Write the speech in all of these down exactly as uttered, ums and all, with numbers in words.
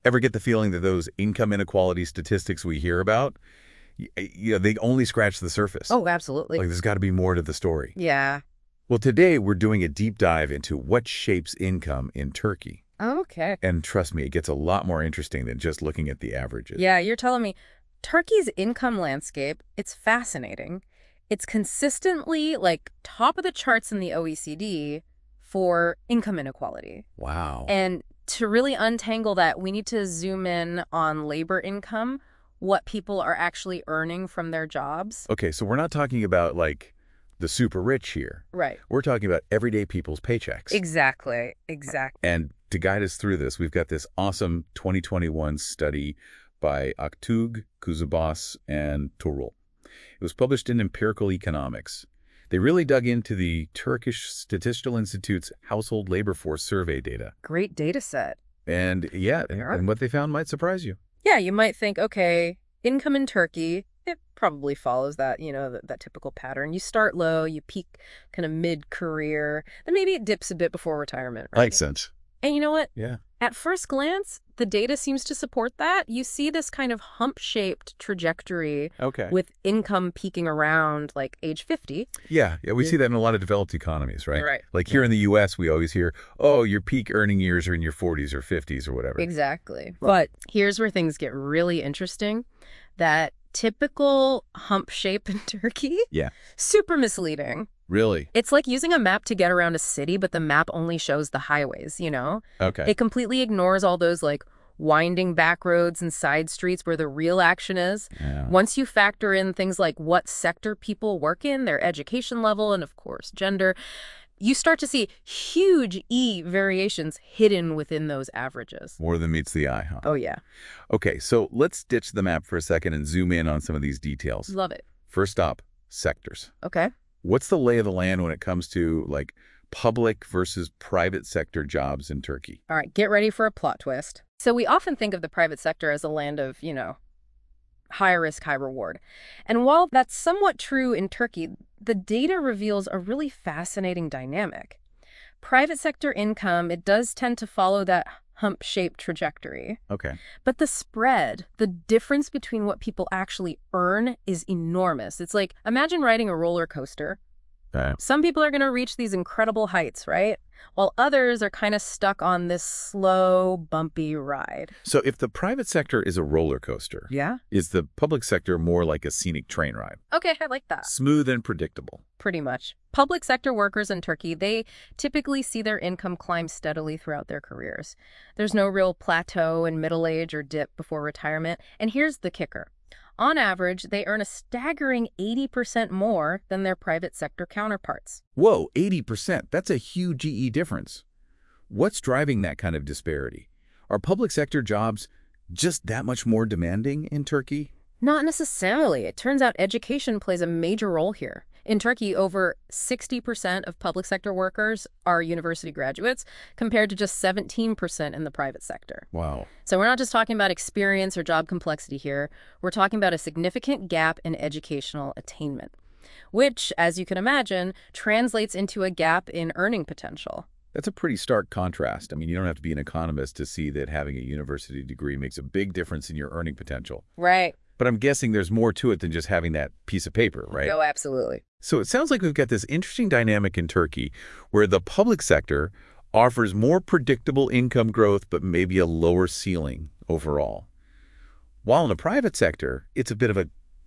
Ever get the feeling that those income inequality statistics we hear about, y- you know, they only scratch the surface? Oh, absolutely. Like, there's got to be more to the story. Yeah. Well, today we're doing a deep dive into what shapes income in Turkey. Okay. And trust me, it gets a lot more interesting than just looking at the averages. Yeah, you're telling me Turkey's income landscape, it's fascinating. It's consistently like top of the charts in the O E C D for income inequality. Wow. And to really untangle that, we need to zoom in on labor income, what people are actually earning from their jobs. Okay, so we're not talking about, like, the super rich here. Right. We're talking about everyday people's paychecks. Exactly. Exactly. And to guide us through this, we've got this awesome twenty twenty-one study by Aktug, Kuzubas, and Tuğrul. It was published in Empirical Economics. They really dug into the Turkish Statistical Institute's household labor force survey data. Great data set. And yeah, and what they found might surprise you. Yeah, you might think, okay, income in Turkey, it probably follows that, you know, that, that typical pattern. You start low, you peak kind of mid-career, then maybe it dips a bit before retirement, right? Makes sense. And you know what? Yeah. At first glance, the data seems to support that. You see this kind of hump-shaped trajectory Okay. with income peaking around like age fifty. Yeah, yeah, we Yeah. see that in a lot of developed economies, right? Right. Like here in the U S, we always hear, oh, your peak earning years are in your forties or fifties or whatever. Exactly. But here's where things get really interesting. That typical hump shape in Turkey, Yeah. super misleading. Really? It's like using a map to get around a city, but the map only shows the highways, you know? Okay. It completely ignores all those like winding back roads and side streets where the real action is. Yeah. Once you factor in things like what sector people work in, their education level, and of course, gender, you start to see huge E variations hidden within those averages. More than meets the eye, huh? Oh, yeah. Okay, so let's ditch the map for a second and zoom in on some of these details. Love it. First up, sectors. Okay. What's the lay of the land when it comes to, like, public versus private sector jobs in Turkey? All right, get ready for a plot twist. So we often think of the private sector as a land of, you know, high risk, high reward. And while that's somewhat true in Turkey, the data reveals a really fascinating dynamic. Private sector income, it does tend to follow that hump-shaped trajectory. Okay. But the spread, the difference between what people actually earn is enormous. It's like, imagine riding a roller coaster. Okay. Some people are going to reach these incredible heights, right? While others are kind of stuck on this slow, bumpy ride. So if the private sector is a roller coaster, Yeah? is the public sector more like a scenic train ride? Okay, I like that. Smooth and predictable. Pretty much. Public sector workers in Turkey, they typically see their income climb steadily throughout their careers. There's no real plateau in middle age or dip before retirement. And here's the kicker. On average, they earn a staggering eighty percent more than their private sector counterparts. Whoa, eighty percent. That's a huge G E difference. What's driving that kind of disparity? Are public sector jobs just that much more demanding in Turkey? Not necessarily. It turns out education plays a major role here. In Turkey, over sixty percent of public sector workers are university graduates, compared to just seventeen percent in the private sector. Wow. So we're not just talking about experience or job complexity here. We're talking about a significant gap in educational attainment, which, as you can imagine, translates into a gap in earning potential. That's a pretty stark contrast. I mean, you don't have to be an economist to see that having a university degree makes a big difference in your earning potential. Right. But I'm guessing there's more to it than just having that piece of paper, right? Oh, absolutely. So it sounds like we've got this interesting dynamic in Turkey where the public sector offers more predictable income growth but maybe a lower ceiling overall. While in the private sector, it's a bit of a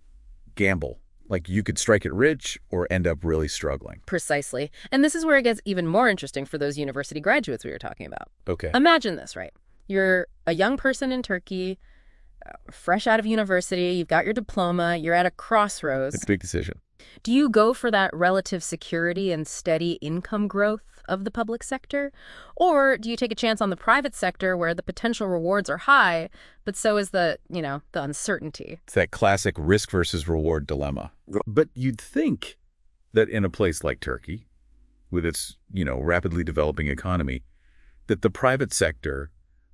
gamble. Like you could strike it rich or end up really struggling. Precisely. And this is where it gets even more interesting for those university graduates we were talking about. Okay. Imagine this, right? You're a young person in Turkey, uh, fresh out of university, you've got your diploma, you're at a crossroads. It's a big decision. Do you go for that relative security and steady income growth of the public sector? Or do you take a chance on the private sector where the potential rewards are high, but so is the, you know, the uncertainty? It's that classic risk versus reward dilemma. But you'd think that in a place like Turkey, with its, you know, rapidly developing economy, that the private sector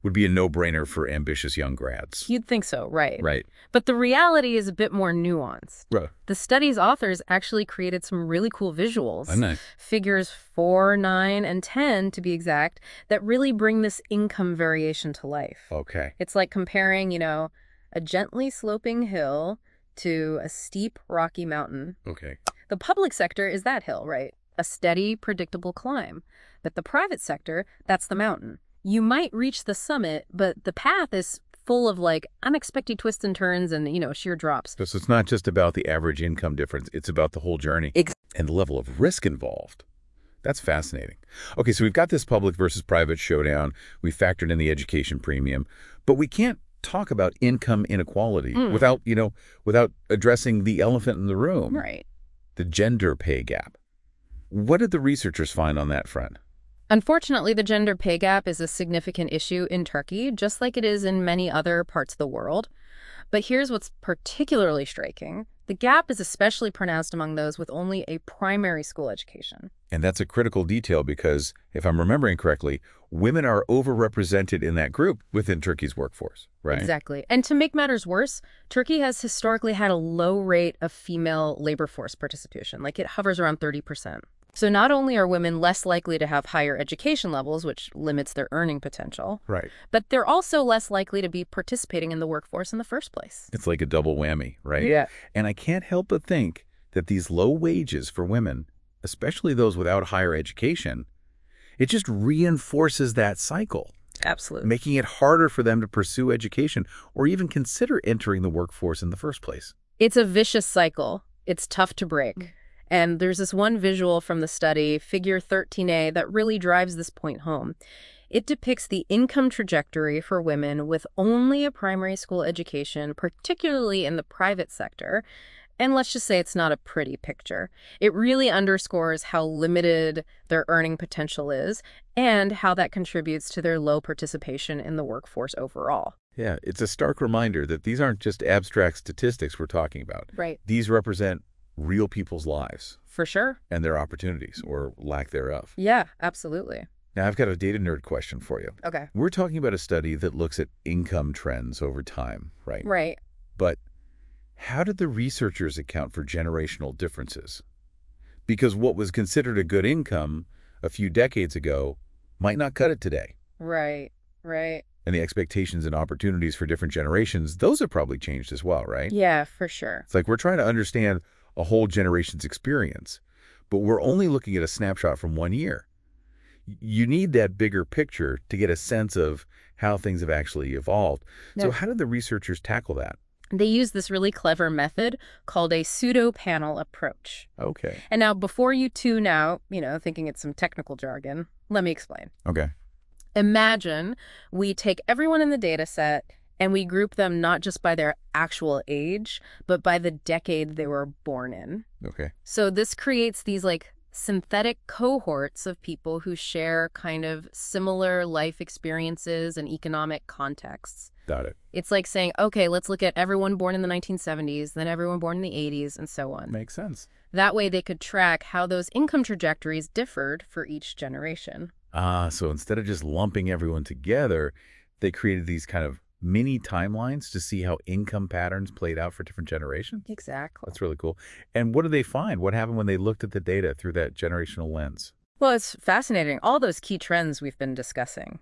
would be a no-brainer for ambitious young grads. You'd think so, right? Right. But the reality is a bit more nuanced. Right. The study's authors actually created some really cool visuals. Oh, nice. Figures four, nine, and ten, to be exact, that really bring this income variation to life. Okay. It's like comparing, you know, a gently sloping hill to a steep, rocky mountain. Okay. The public sector is that hill, right? A steady, predictable climb. But the private sector, that's the mountain. You might reach the summit, but the path is full of, like, unexpected twists and turns and, you know, sheer drops. So it's not just about the average income difference. It's about the whole journey Ex- and the level of risk involved. That's fascinating. Okay, so we've got this public versus private showdown. We factored in the education premium, but we can't talk about income inequality Mm. without, you know, without addressing the elephant in the room, Right. the gender pay gap. What did the researchers find on that front? Unfortunately, the gender pay gap is a significant issue in Turkey, just like it is in many other parts of the world. But here's what's particularly striking. The gap is especially pronounced among those with only a primary school education. And that's a critical detail because, if I'm remembering correctly, women are overrepresented in that group within Turkey's workforce, right? Exactly. And to make matters worse, Turkey has historically had a low rate of female labor force participation. Like, it hovers around thirty percent. So not only are women less likely to have higher education levels, which limits their earning potential, Right. but they're also less likely to be participating in the workforce in the first place. It's like a double whammy, right? Yeah. And I can't help but think that these low wages for women, especially those without higher education, it just reinforces that cycle, Absolutely. making it harder for them to pursue education or even consider entering the workforce in the first place. It's a vicious cycle. It's tough to break. And there's this one visual from the study, figure thirteen A, that really drives this point home. It depicts the income trajectory for women with only a primary school education, particularly in the private sector. And let's just say it's not a pretty picture. It really underscores how limited their earning potential is and how that contributes to their low participation in the workforce overall. Yeah, it's a stark reminder that these aren't just abstract statistics we're talking about. Right. These represent real people's lives For sure. and their opportunities or lack thereof. Yeah, absolutely. Now, I've got a data nerd question for you. Okay. We're talking about a study that looks at income trends over time, right? Right. But how did the researchers account for generational differences? Because what was considered a good income a few decades ago might not cut it today. Right. Right. And the expectations and opportunities for different generations, those have probably changed as well, right? Yeah, for sure. It's like we're trying to understand a whole generation's experience, but we're only looking at a snapshot from one year. You need that bigger picture to get a sense of how things have actually evolved. So Yeah. how did the researchers tackle that? They use this really clever method called a pseudo-panel approach. Okay. And now, before you tune out, you know, thinking it's some technical jargon, let me explain. Okay. Imagine we take everyone in the data set and we group them not just by their actual age, but by the decade they were born in. Okay. So this creates these, like, synthetic cohorts of people who share kind of similar life experiences and economic contexts. Got it. It's like saying, okay, let's look at everyone born in the nineteen seventies, then everyone born in the eighties, and so on. Makes sense. That way they could track how those income trajectories differed for each generation. Ah, so instead of just lumping everyone together, they created these kind of mini timelines to see how income patterns played out for different generations? Exactly. That's really cool. And what did they find? What happened when they looked at the data through that generational lens? Well, it's fascinating. All those key trends we've been discussing.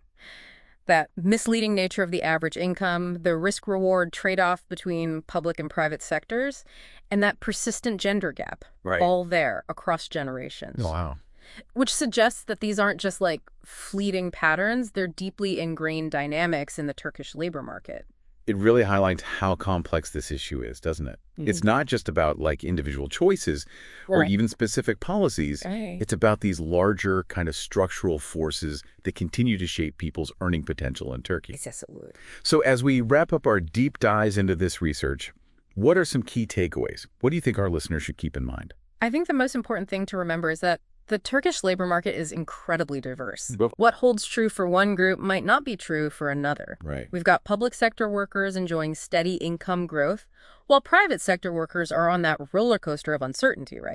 That misleading nature of the average income, the risk-reward trade-off between public and private sectors, and that persistent gender gap, Right. all there across generations. Wow. Which suggests that these aren't just like fleeting patterns, they're deeply ingrained dynamics in the Turkish labor market. It really highlights how complex this issue is, doesn't it? Mm-hmm. It's not just about like individual choices or Right. even specific policies. Right. It's about these larger kind of structural forces that continue to shape people's earning potential in Turkey. Excessively. So as we wrap up our deep dives into this research, what are some key takeaways? What do you think our listeners should keep in mind? I think the most important thing to remember is that the Turkish labor market is incredibly diverse. Well- What holds true for one group might not be true for another. Right. We've got public sector workers enjoying steady income growth, while private sector workers are on that roller coaster of uncertainty, right?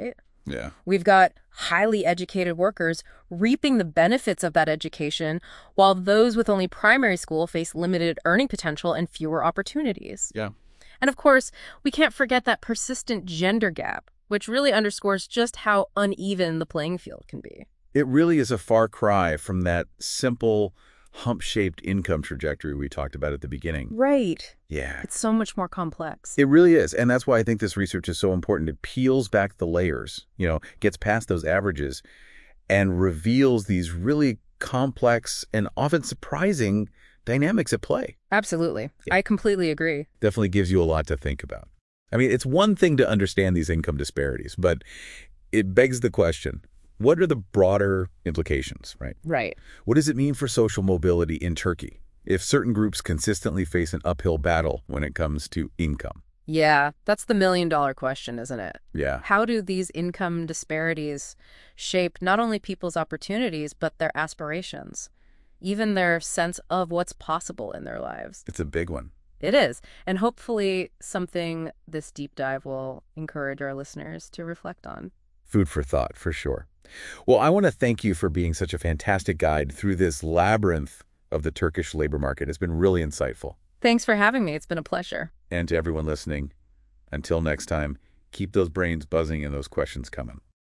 Yeah. We've got highly educated workers reaping the benefits of that education, while those with only primary school face limited earning potential and fewer opportunities. Yeah. And of course, we can't forget that persistent gender gap, which really underscores just how uneven the playing field can be. It really is a far cry from that simple hump-shaped income trajectory we talked about at the beginning. Right. Yeah. It's so much more complex. It really is. And that's why I think this research is so important. It peels back the layers, you know, gets past those averages and reveals these really complex and often surprising dynamics at play. Absolutely. Yeah. I completely agree. Definitely gives you a lot to think about. I mean, it's one thing to understand these income disparities, but it begs the question, what are the broader implications, right? Right. What does it mean for social mobility in Turkey if certain groups consistently face an uphill battle when it comes to income? Yeah, that's the million dollar question, isn't it? Yeah. How do these income disparities shape not only people's opportunities, but their aspirations, even their sense of what's possible in their lives? It's a big one. It is. And hopefully something this deep dive will encourage our listeners to reflect on. Food for thought, for sure. Well, I want to thank you for being such a fantastic guide through this labyrinth of the Turkish labor market. It's been really insightful. Thanks for having me. It's been a pleasure. And to everyone listening, until next time, keep those brains buzzing and those questions coming.